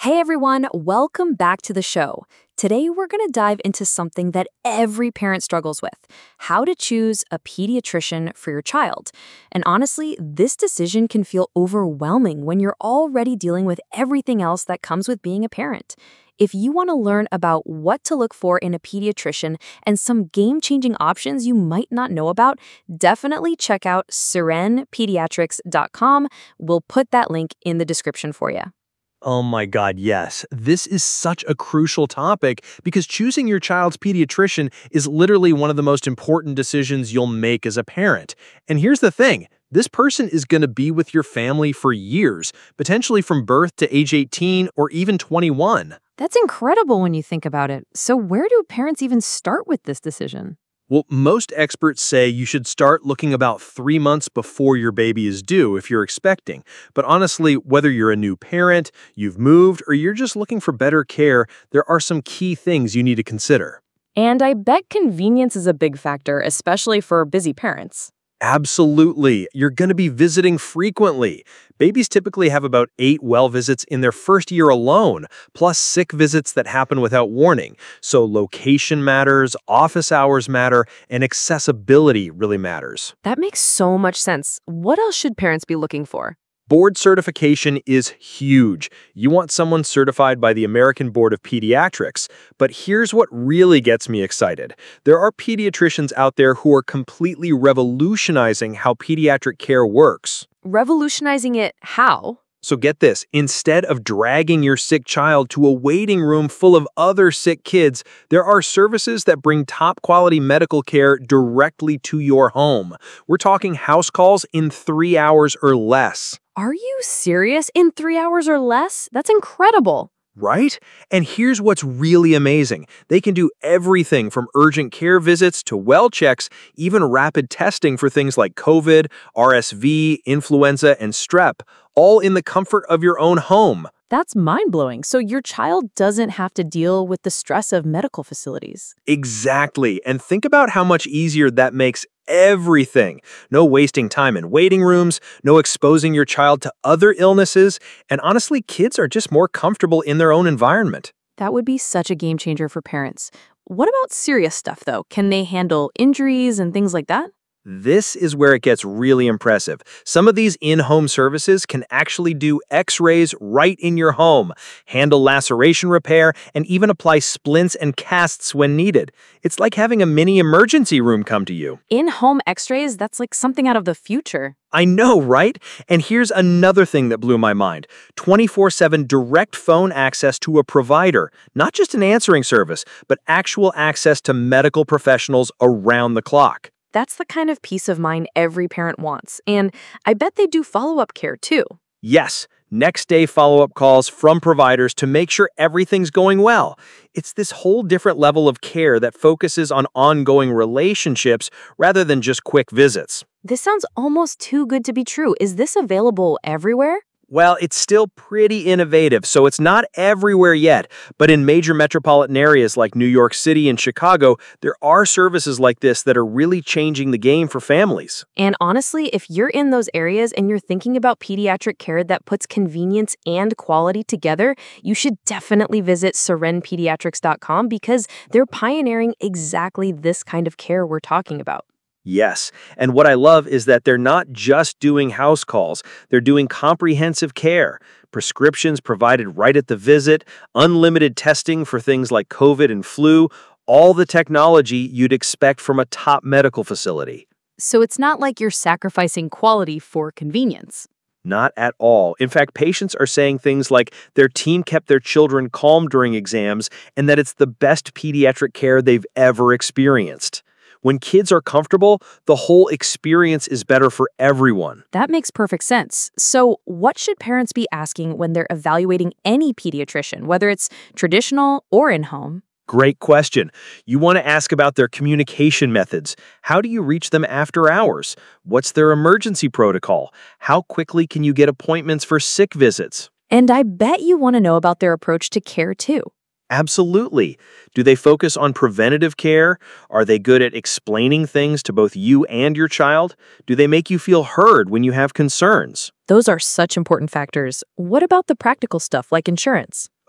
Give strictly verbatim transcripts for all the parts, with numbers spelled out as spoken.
Hey everyone, welcome back to the show. Today we're going to dive into something that every parent struggles with: how to choose a pediatrician for your child. And honestly, this decision can feel overwhelming when you're already dealing with everything else that comes with being a parent. If you want to learn about what to look for in a pediatrician and some game-changing options you might not know about, definitely check out Seren Pediatrics dot com. We'll put that link in the description for you. Oh my God, yes. This is such a crucial topic because choosing your child's pediatrician is literally one of the most important decisions you'll make as a parent. And here's the thing, this person is going to be with your family for years, potentially from birth to age eighteen or even twenty-one. That's incredible when you think about it. So where do parents even start with this decision? Well, most experts say you should start looking about three months before your baby is due if you're expecting. But honestly, whether you're a new parent, you've moved, or you're just looking for better care, there are some key things you need to consider. And I bet convenience is a big factor, especially for busy parents. Absolutely. You're going to be visiting frequently. Babies typically have about eight well visits in their first year alone, plus sick visits that happen without warning. So location matters, office hours matter, and accessibility really matters. That makes so much sense. What else should parents be looking for? Board certification is huge. You want someone certified by the American Board of Pediatrics. But here's what really gets me excited. There are pediatricians out there who are completely revolutionizing how pediatric care works. Revolutionizing it how? So get this, instead of dragging your sick child to a waiting room full of other sick kids, there are services that bring top quality medical care directly to your home. We're talking house calls in three hours or less. Are you serious? In three hours or less? That's incredible. Right? And here's what's really amazing. They can do everything from urgent care visits to well checks, even rapid testing for things like COVID, R S V, influenza, and strep, all in the comfort of your own home. That's mind-blowing. So your child doesn't have to deal with the stress of medical facilities. Exactly. And think about how much easier that makes everything. No wasting time in waiting rooms, no exposing your child to other illnesses, and honestly, kids are just more comfortable in their own environment. That would be such a game changer for parents. What about serious stuff, though? Can they handle injuries and things like that? This is where it gets really impressive. Some of these in-home services can actually do x-rays right in your home, handle laceration repair, and even apply splints and casts when needed. It's like having a mini emergency room come to you. In-home x-rays? That's like something out of the future. I know, right? And here's another thing that blew my mind. twenty-four seven direct phone access to a provider. Not just an answering service, but actual access to medical professionals around the clock. That's the kind of peace of mind every parent wants. And I bet they do follow-up care too. Yes, next day follow-up calls from providers to make sure everything's going well. It's this whole different level of care that focuses on ongoing relationships rather than just quick visits. This sounds almost too good to be true. Is this available everywhere? Well, it's still pretty innovative, so it's not everywhere yet. But in major metropolitan areas like New York City and Chicago, there are services like this that are really changing the game for families. And honestly, if you're in those areas and you're thinking about pediatric care that puts convenience and quality together, you should definitely visit Seren Pediatrics dot com because they're pioneering exactly this kind of care we're talking about. Yes, and what I love is that they're not just doing house calls, they're doing comprehensive care. Prescriptions provided right at the visit, unlimited testing for things like COVID and flu, all the technology you'd expect from a top medical facility. So it's not like you're sacrificing quality for convenience. Not at all. In fact, patients are saying things like their team kept their children calm during exams and that it's the best pediatric care they've ever experienced. When kids are comfortable, the whole experience is better for everyone. That makes perfect sense. So what should parents be asking when they're evaluating any pediatrician, whether it's traditional or in-home? Great question. You want to ask about their communication methods. How do you reach them after hours? What's their emergency protocol? How quickly can you get appointments for sick visits? And I bet you want to know about their approach to care too. Absolutely. Do they focus on preventative care? Are they good at explaining things to both you and your child? Do they make you feel heard when you have concerns? Those are such important factors. What about the practical stuff like insurance?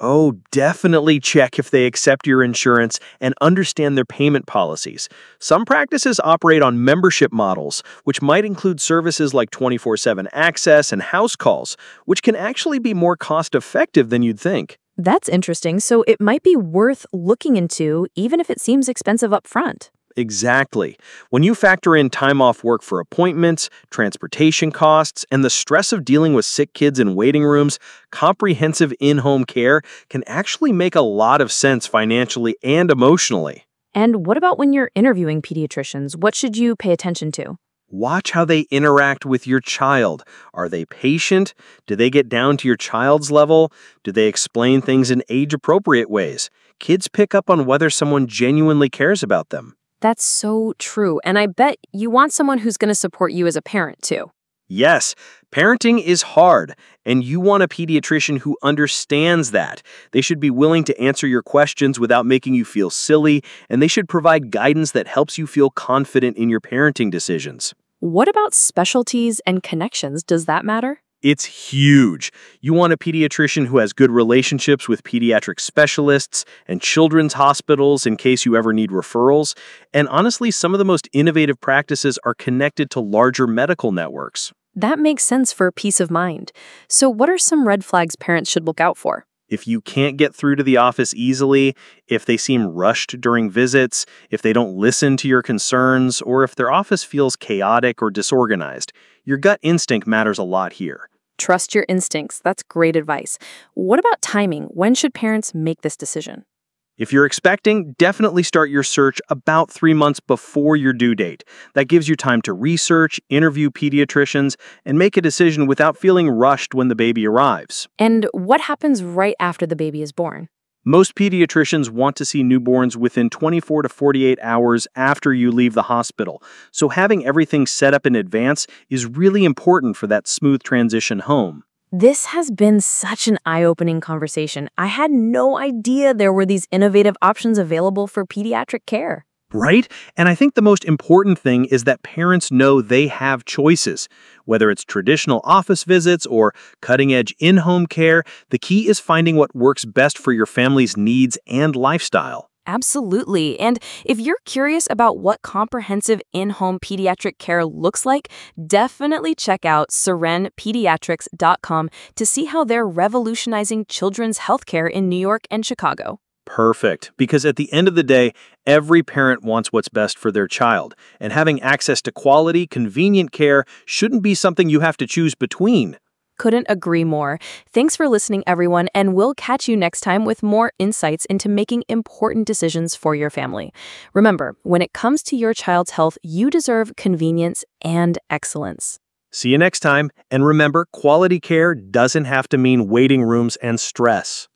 Oh, definitely check if they accept your insurance and understand their payment policies. Some practices operate on membership models, which might include services like twenty-four seven access and house calls, which can actually be more cost-effective than you'd think. That's interesting, so it might be worth looking into even if it seems expensive up front. Exactly. When you factor in time off work for appointments, transportation costs, and the stress of dealing with sick kids in waiting rooms, comprehensive in-home care can actually make a lot of sense financially and emotionally. And what about when you're interviewing pediatricians? What should you pay attention to? Watch how they interact with your child. Are they patient? Do they get down to your child's level? Do they explain things in age-appropriate ways? Kids pick up on whether someone genuinely cares about them. That's so true, and I bet you want someone who's going to support you as a parent, too. Yes, parenting is hard, and you want a pediatrician who understands that. They should be willing to answer your questions without making you feel silly, and they should provide guidance that helps you feel confident in your parenting decisions. What about specialties and connections? Does that matter? It's huge. You want a pediatrician who has good relationships with pediatric specialists and children's hospitals in case you ever need referrals. And honestly, some of the most innovative practices are connected to larger medical networks. That makes sense for peace of mind. So what are some red flags parents should look out for? If you can't get through to the office easily, if they seem rushed during visits, if they don't listen to your concerns, or if their office feels chaotic or disorganized, your gut instinct matters a lot here. Trust your instincts. That's great advice. What about timing? When should parents make this decision? If you're expecting, definitely start your search about three months before your due date. That gives you time to research, interview pediatricians, and make a decision without feeling rushed when the baby arrives. And what happens right after the baby is born? Most pediatricians want to see newborns within twenty-four to forty-eight hours after you leave the hospital, so having everything set up in advance is really important for that smooth transition home. This has been such an eye-opening conversation. I had no idea there were these innovative options available for pediatric care. Right? And I think the most important thing is that parents know they have choices. Whether it's traditional office visits or cutting-edge in-home care, the key is finding what works best for your family's needs and lifestyle. Absolutely. And if you're curious about what comprehensive in-home pediatric care looks like, definitely check out seren pediatrics dot com to see how they're revolutionizing children's healthcare in New York and Chicago. Perfect. Because at the end of the day, every parent wants what's best for their child, and having access to quality, convenient care shouldn't be something you have to choose between. Couldn't agree more. Thanks for listening, everyone, and we'll catch you next time with more insights into making important decisions for your family. Remember, when it comes to your child's health, you deserve convenience and excellence. See you next time, and remember, quality care doesn't have to mean waiting rooms and stress.